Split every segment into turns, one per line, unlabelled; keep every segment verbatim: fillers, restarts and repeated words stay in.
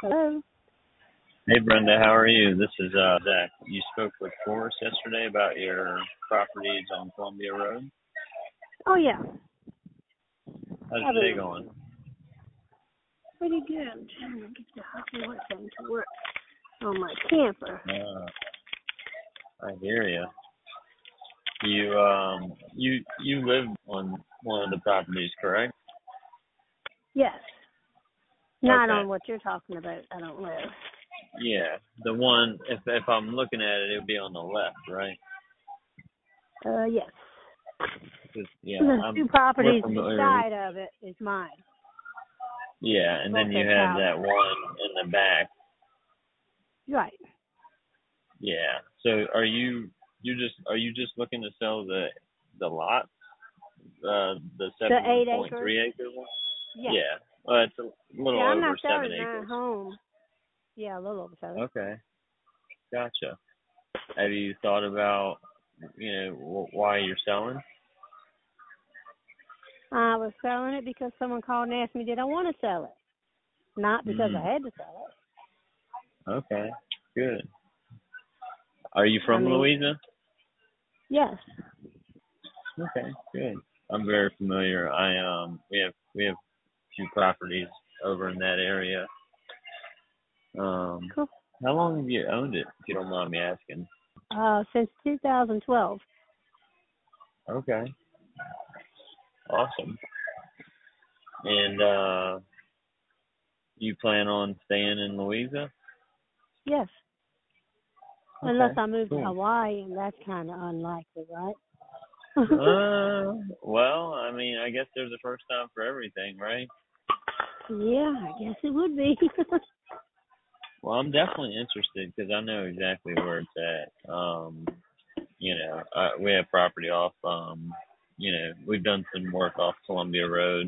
Hello.
Hey Brenda, how are you? This is uh, Zach. You spoke with Forrest yesterday about your properties on Columbia Road.
Oh, yeah.
How's
How
your
are
day
you?
going?
Pretty good. I'm trying to get the hot thing to work on my camper.
Uh, I hear you. You um you you live on one of the properties, correct?
Yes. Not
Okay.
on what you're talking about. I don't live.
Yeah, the one. If if I'm looking at it, it would be on the left, right?
Uh, yes.
'Cause, yeah,
The two
I'm. We're
properties
familiar.
beside of it is mine.
Yeah, and
Both
then you
as
have
houses.
that one in the back.
Right.
Yeah. So are you you just are you just looking to sell the the lot? Uh, the
The
seven
eight
point
acres?
three acre one?
Yes.
Yeah. Well, it's a
Yeah,
little
I'm
over
not
seven
selling my
acres.
home. Yeah, a little over seven.
Okay. Gotcha. Have you thought about, you know, wh- why you're selling?
I was selling it because someone called and asked me, did I want to sell it? Not because
Mm.
I had to sell
Okay. Good. Are you
it. I
from
mean,
Louisa?
yes.
Okay. Good. I'm very familiar. I um we have we have a few properties over in that area. Um,
Cool.
how long have you owned it, if you don't mind me asking?
Uh, since two thousand twelve.
Okay. Awesome. And uh you plan on staying in Louisa?
Yes. Unless
Okay.
I move to
Cool.
Hawaii, and that's kind of unlikely, right?
Uh, well, I mean, I guess there's a first time for everything, right?
Yeah, I guess it would be.
Well, I'm definitely interested because I know exactly where it's at. Um, you know, uh, we have property off. Um, you know, we've done some work off Columbia Road.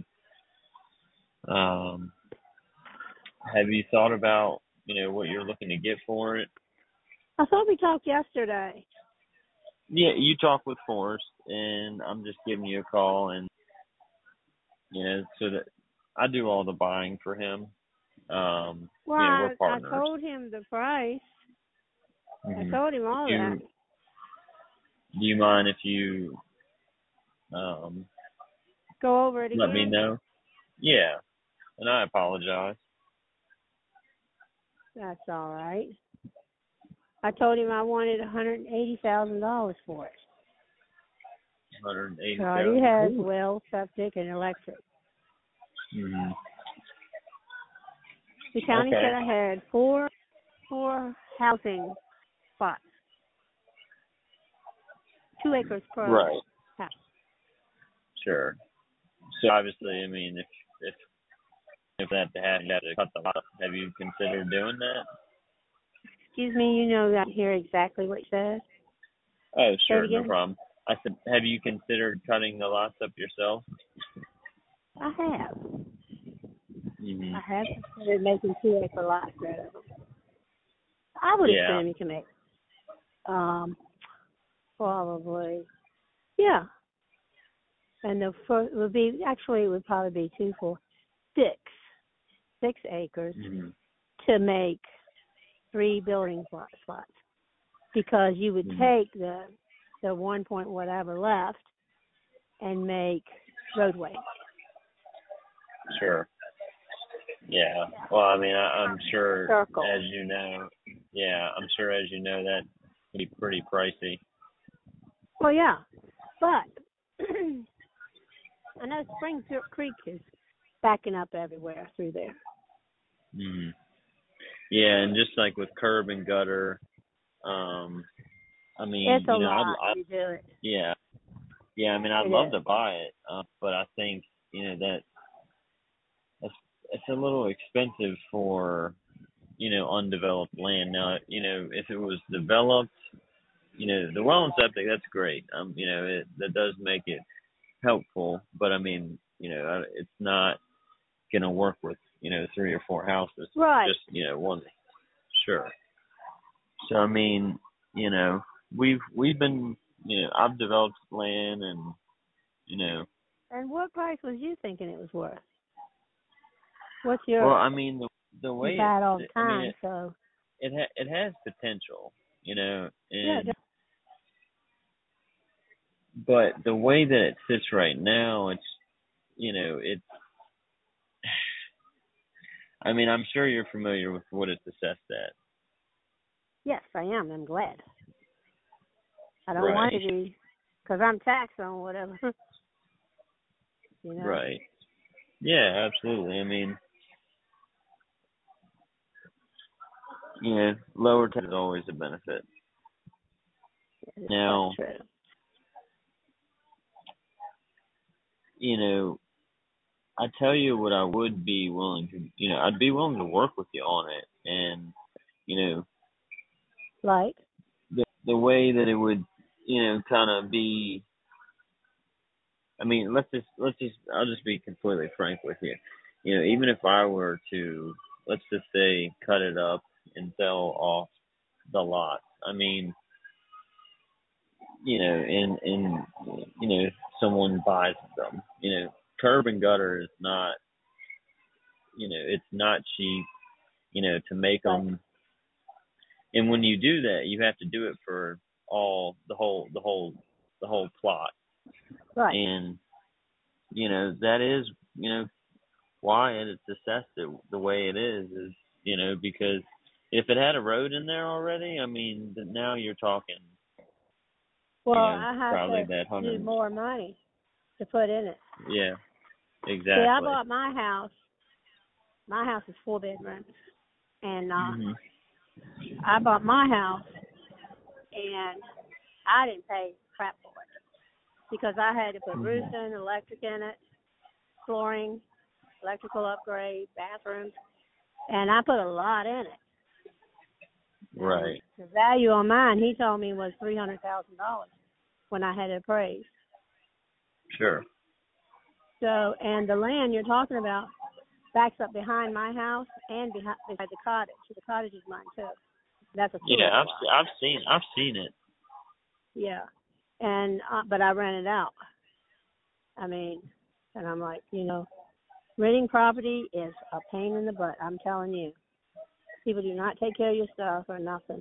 Um, have you thought about, you know, what you're looking to get for it?
I thought we talked yesterday.
Yeah, you talk with Forrest, and I'm just giving you a call, and you know, so that I do all the buying for him. Um,
Well,
you know, we're
I, I
partners.
told him the price. I
Mm-hmm.
told him
If
all that.
you Do you mind if you um
Go over it
let me
again?
know? Yeah, and I apologize.
That's all right. I told him I wanted one hundred eighty thousand dollars for it.
One hundred
It
eighty
already
thousand.
has well, septic, and electric.
Mm-hmm.
The county
Okay.
said I had four four housing spots, two acres per
Right.
house.
Sure. So obviously, I mean, if if if that had you had to cut the lot, have you considered doing that?
Excuse me, you know that hear exactly what you said.
Oh,
Say it
sure, no
again.
problem. I said, have you considered cutting the lots up yourself?
I have.
Mm-hmm.
I have considered making two acre lots out of them. I would
Yeah.
assume you can make um probably yeah. And the first would be actually it would probably be two for six six acres
Mm-hmm.
to make three building plot spots because you would
Mm-hmm.
take the the one point whatever left and make roadway.
Sure. Yeah. Well, I mean, I, I'm sure,
Circle.
as you know, yeah, I'm sure, as you know, that can be pretty pricey.
Well, yeah, but I know Spring Creek is backing up everywhere through there.
Mm. Yeah, and just like with curb and gutter, um, I mean,
It's a
you know, I'd,
lot
I,
to do it.
yeah, yeah, I mean, I'd
It
love
is.
to buy it, uh, but I think, you know, that it's, it's a little expensive for, you know, undeveloped land. Now, you know, if it was developed, you know, the well and septic, that's great. Um, you know, it that does make it helpful, but I mean, you know, I- it's not gonna work with, you know, three or four houses.
Right.
Just, you know, one. Sure. So I mean, you know, we've we've been, you know, I've developed land, and you know,
And what price was you thinking it was worth? What's
well,
yours?
I mean, the the
We
way
buy it all the
it, I mean,
time,
it
so
it, ha- it has potential, you know,
yeah.
and
Just,
but the way that it sits right now, it's, you know, it's. I mean, I'm sure you're familiar with what it's assessed at.
yes, I am. I'm glad. I don't want
Right.
to be, because I'm taxed on whatever. you know.
Right. Yeah, absolutely. I mean, yeah, lower tax is always a benefit.
It's
Now,
quite true.
you know, I tell you what I would be willing to, you know, I'd be willing to work with you on it, and you know,
Like,
the the way that it would, you know, kind of be. I mean, let's just let's just I'll just be completely frank with you. You know, even if I were to, let's just say, cut it up and sell off the lot. I mean, you know, and and you know, someone buys them. You know, curb and gutter is not, you know, it's not cheap. You know, to make
right,
them, and when you do that, you have to do it for all the whole the whole the whole plot,
right.
and you know that is, you know, why it's assessed it the way it is is, you know, because if it had a road in there already, I mean, then now you're talking,
Well,
you know,
I have
probably
to
that
do
hundred.
more money to put in it.
Yeah,
See, I
exactly.
bought my house. My house is four bedrooms, and uh,
Mhm.
I bought my house, and I didn't pay crap for it because I had to put roofs in, electric in it, flooring, electrical upgrade, bathrooms, and I put a lot in it. And
Right.
the value on mine, he told me, was three hundred thousand dollars when I had it appraised.
Sure.
So, and the land you're talking about backs up behind my house and behind, beside the cottage. The cottage is mine too. That's a
Yeah,
tourist
I've
lot.
se- I've seen I've seen it.
Yeah, and uh, but I rent it out. I mean, and I'm like, you know, renting property is a pain in the butt. I'm telling you, people do not take care of your stuff or nothing.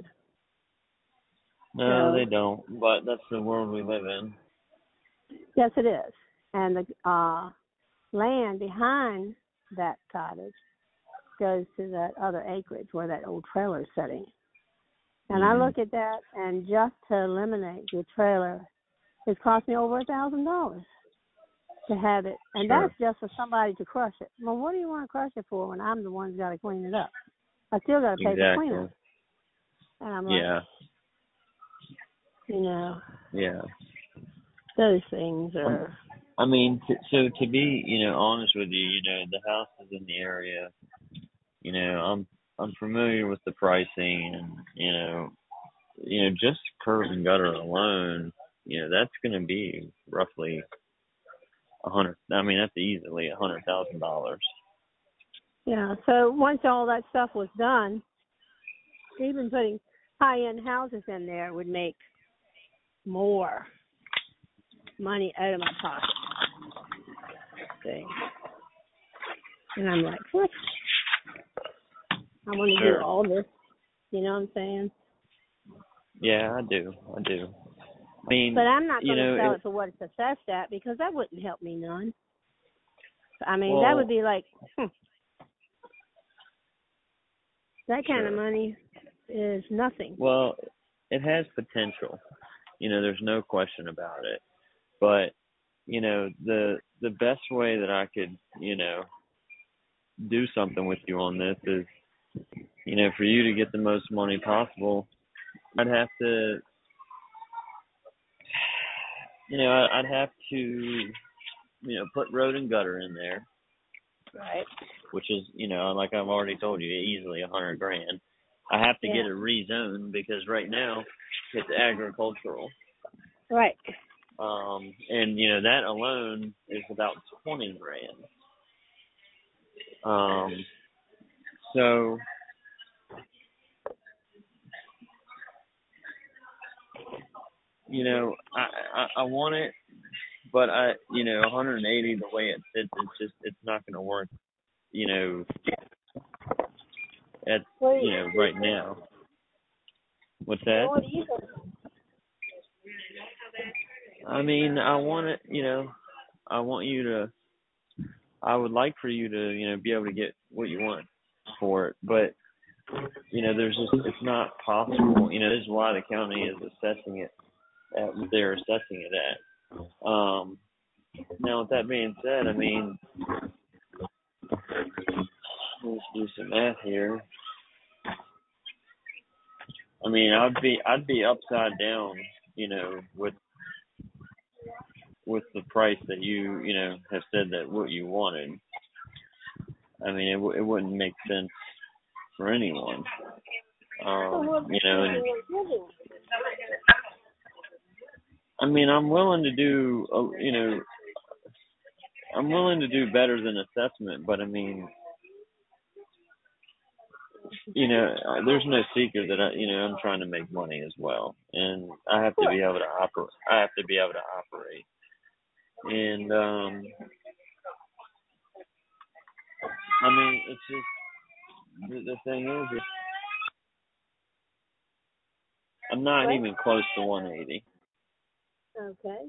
No,
So
they don't. But that's the world we live in.
yes, it is. And the uh, land behind that cottage goes to that other acreage where that old trailer is sitting. And I
Mhm.
look at that, and just to eliminate the trailer, it's cost me over a thousand dollars to have it, and
Sure.
that's just for somebody to crush it. Well, what do you want to crush it for when I'm the one who's got to clean it up? I still got to pay for
Exactly.
cleanup, and I'm like,
Yeah.
you know,
Yeah.
those things
Um,
are
I mean, t- so to be, you know, honest with you, you know, the house is in the area. You know, I'm I'm familiar with the pricing, and you know, you know, just curb and gutter alone, you know, that's going to be roughly a hundred. I mean, that's easily a hundred thousand dollars.
yeah. So once all that stuff was done, even putting high-end houses in there would make more money out of my pocket. See? And I'm like, what? I want to do
Sure.
all this. You know what I'm saying?
Yeah, I do. I do. I mean,
But I'm not
you
going to
know,
sell
it,
it for what it's assessed at because that wouldn't help me none. I mean, that would
well,
be like, hmm, that kind of
sure.
money is nothing.
Well, it has potential. You know, there's no question about it. But, you know, the the best way that I could, you know, do something with you on this is, you know, for you to get the most money possible, I'd have to, you know, I- I'd have to, you know, put road and gutter in there,
Right.
which is, you know, like I've already told you, easily a hundred grand. I have to
Yeah.
get it rezoned because right now it's agricultural.
Right.
Um, and you know, that alone is about twenty grand. Um, so, you know, I, I, I want it, but I, you know, one hundred eighty, the way it sits, it's just, it's not going to work, you know, at
What do
you
you,
know right now. What's that?
what do you think?
I mean, I want it. You know, I want you to. I would like for you to, you know, be able to get what you want for it, but you know, there's just it's not possible. You know, this is why the county is assessing it at what they're assessing it at. Um, now, with that being said, I mean, let's do some math here. I mean, I'd be I'd be upside down, you know, with with the price that you you know have said that what you wanted. I mean, it w- it wouldn't make sense for anyone. Um, you know, and I mean, I'm willing to do, uh, you know, I'm willing to do better than assessment, but I mean, you know, uh, there's no secret that I, you know, I'm trying to make money as well, and I have to be able to operate. I have to be able to operate, and um, I mean, it's just the, the thing is, is, I'm not
What?
even close to one eighty.
Okay.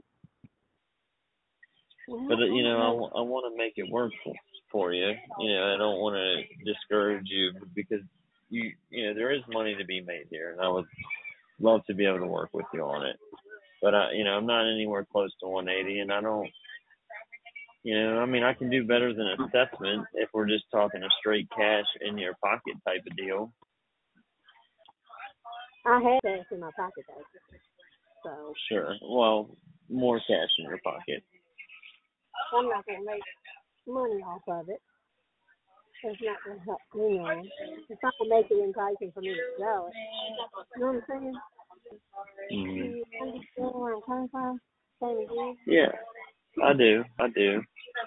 But you know, I, I want to make it work for, for you. You know, I don't want to discourage you because you, you know, there is money to be made here, and I would love to be able to work with you on it. But I, you know, I'm not anywhere close to one eighty, and I don't, you know, I mean, I can do better than assessment if we're just talking a straight cash in your pocket type of deal.
I have cash in my pocket though, so
Sure. Well, more cash in your pocket.
I'm not gonna make money off of it. It's not gonna help me, man. It's not gonna make it enticing for me to sell it. You know what I'm saying?
Mm-hmm.
You understand where I'm coming from? Same as you?
Yeah, I do. I do.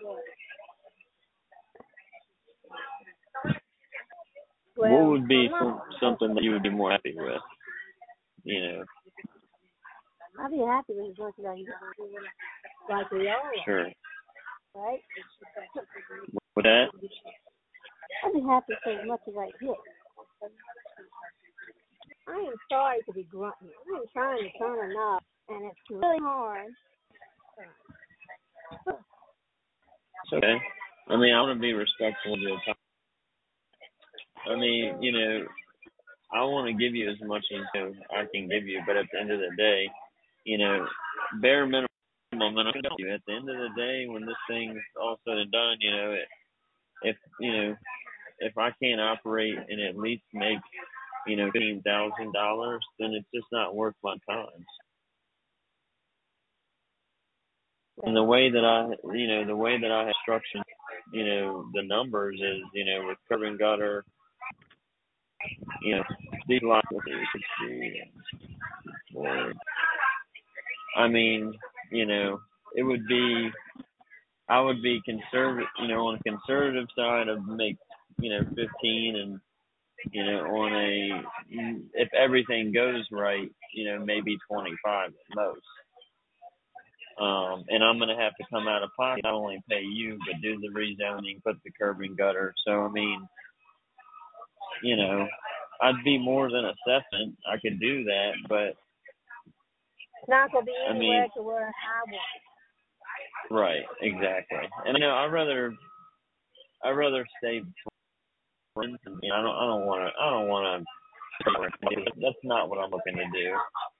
Well,
what would be
I'm
some,
not,
something that you would be more happy with? You know.
I'll be happy with as much as I can get, like we all are,
Sure.
right?
With that?
I'll be happy for as much as I get. I am sorry to be grunting. I am trying to turn a knob, and it's really hard.
It's okay. I mean, I want to be respectful of your time. I mean, you know, I want to give you as much as you know, I can give you, but at the end of the day, you know, bare minimum, and I'm going to tell you, at the end of the day, when this thing's all said and done, you know, if, you know, if I can't operate and at least make, you know, fifteen thousand dollars, then it's just not worth my time. And the way that I, you know, the way that I have structured, you know, the numbers is, you know, with curb and gutter, you know, these lots of or, I mean, you know, it would be, I would be conservative, you know, on the conservative side of make, you know, fifteen and, you know, on a, if everything goes right, you know, maybe twenty-five at most. Um, and I'm going to have to come out of pocket, not only pay you, but do the rezoning, put the curb and gutter. So, I mean, you know, I'd be more than assessment. I could do that, but
It's not going to be
I
anywhere
mean,
to where I want.
right, exactly. And you know, I'd rather, I'd rather stay friends. You know, I don't, I don't want to, I don't want to. That's not what I'm looking to do.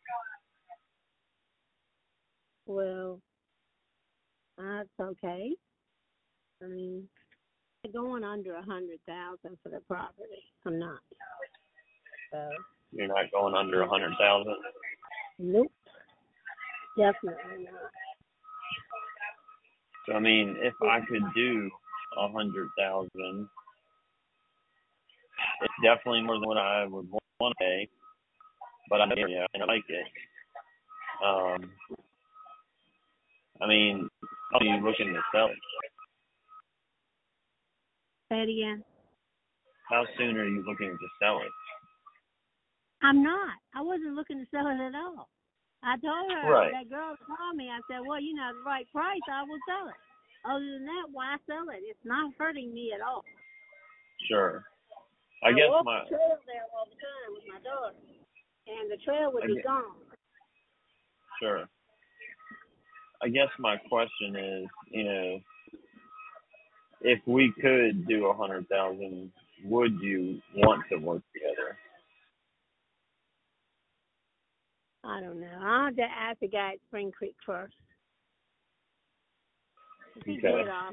Well, that's okay. I mean, I'm going under a hundred thousand for the property. I'm not. So.
You're not going under a hundred thousand.
Nope. Definitely not.
So I mean, if I could do a hundred thousand, it's definitely more than what I would want to pay. But I yeah, and I like it. Um, I mean, how are you looking to sell it?
Say it again.
How soon are you looking to sell it?
I'm not. I wasn't looking to sell it at all. I told her,
right.
that girl called me. I said, well, you know, the right price, I will sell it. Other than that, why sell it? It's not hurting me at all.
Sure. I
I
guess
walk
my
the trail there all the time with my daughter, and the trail would
I
be
guess,
gone.
sure. I guess my question is, you know, if we could do a hundred thousand, would you want to work together?
I don't know. I'll have to ask the guy at Spring Creek first. If he
Okay.
did, um,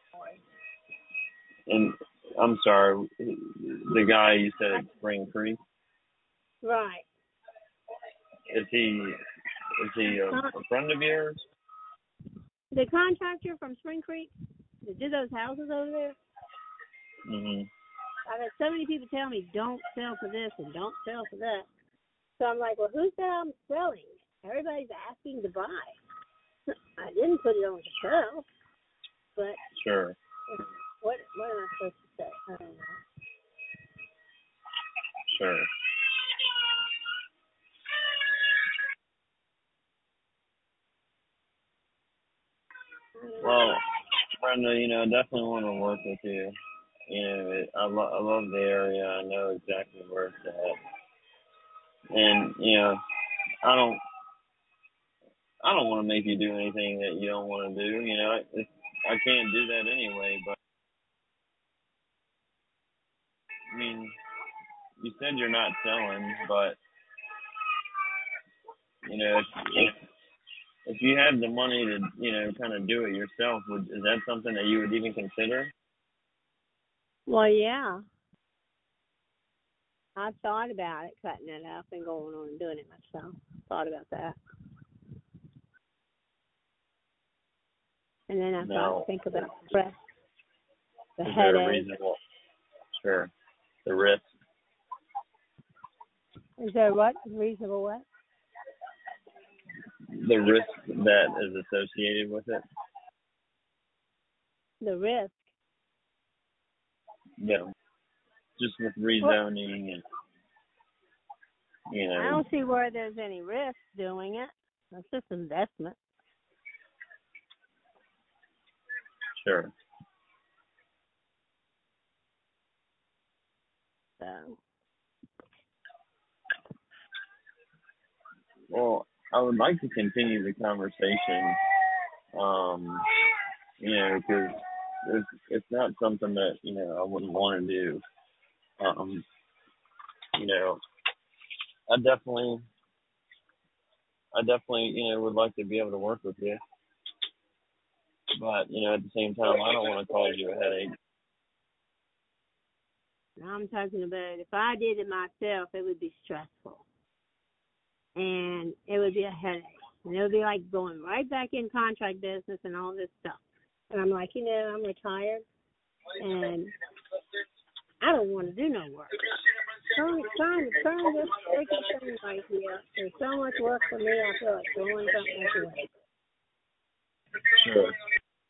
And I'm sorry, the guy you said at Spring Creek,
right.
is he is he a, a friend of yours?
The contractor from Spring Creek that did those houses over there,
Mhm.
I've had so many people tell me, don't sell for this and don't sell for that. So I'm like, well, who said I'm selling? Everybody's asking to buy. I didn't put it on to sell, but
Sure.
what what am I supposed to say? I don't know.
Sure. Well, Brenda, you know, I definitely want to work with you. You know, it, I, lo- I love the area. I know exactly where it's at, and you know, I don't, I don't want to make you do anything that you don't want to do. You know, it's, I can't do that anyway. But I mean, you said you're not selling, but you know, if, if if you had the money to, you know, kind of do it yourself, would is that something that you would even consider?
Well, yeah. I've thought about it, cutting it up and going on and doing it myself. Thought about that. And then I thought,
No.
think about the rest, the
Is there a
headache.
reasonable? Sure. The risk.
Is there what? Reasonable what?
The risk that is associated with it.
The risk.
You know, just with rezoning and, you know.
I don't see where there's any risk doing it. It's just investment.
Sure.
So.
Well, I would like to continue the conversation, um, you know, because it's, it's not something that, you know, I wouldn't want to do. Um, you know, I definitely, I definitely, you know, would like to be able to work with you. But, you know, at the same time, I don't want to cause you a headache.
I'm talking about if I did it myself, it would be stressful. And it would be a headache. And it would be like going right back in contract business and all this stuff. And I'm like, you know, I'm retired and I don't want to do no work. Trying, trying to turn this freaking thing right here. There's so much work for me, I feel like throwing something away.
Sure.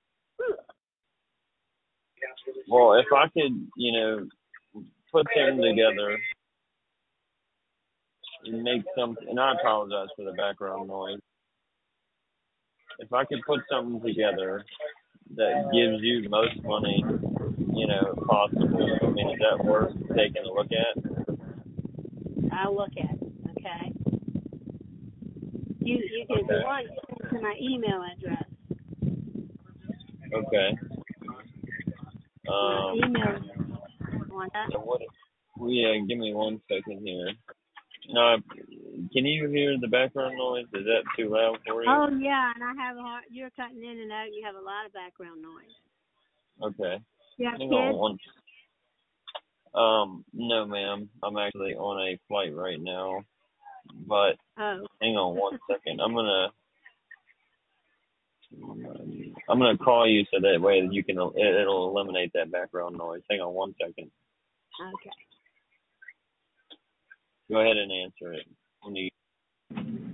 Well, if I could, you know, put something together and make something, and I apologize for the background noise. If I could put something together that gives you the most money, you know, possible, I mean, is that worth taking a look at?
I'll look at it, okay? You, you can, if you want, send it to my email address.
Okay.
My
Um,
email, want that?
so what, well, yeah, give me one second here. No, can you hear the background noise? Is that too loud for you?
Oh, yeah, and I have a hard, you're cutting in and out, and you have a lot of background noise.
Okay.
You have
Hang
kids?
on one. Um, no, ma'am. I'm actually on a flight right now. But
Oh.
hang on one second. I'm gonna I'm gonna call you so that way you can it, it'll eliminate that background noise. Hang on one second.
Okay.
Go ahead and answer it when you